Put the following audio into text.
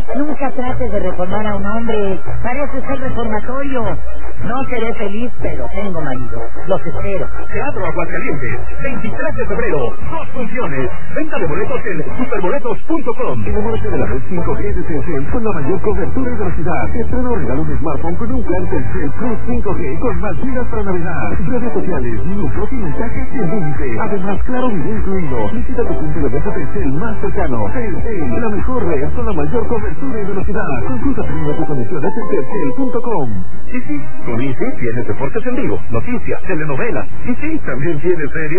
Nunca trates de reformar a un hombre. Para eso es el reformatorio. No seré feliz, pero tengo marido. Los espero. Teatro Aguascalientes, 23 de febrero. 2 funciones. Venta de boletos en superboletos.com. Enamórate de la red 5G de Telcel con la mayor cobertura y velocidad. Estreno regalo un smartphone con un plan Telcel Plus 5G con más gigas para navegar. Redes sociales, minutos y mensajes sin límite. Además, claro video incluido. Visita tu punto de venta Telcel más cercano. Telcel, la mejor red con la mayor cobertura y velocidad. Consulta primero tu conexiones en telcel.com. Sí, con Easy tienes deportes en vivo, noticias, telenovelas. Y sí, también tienes series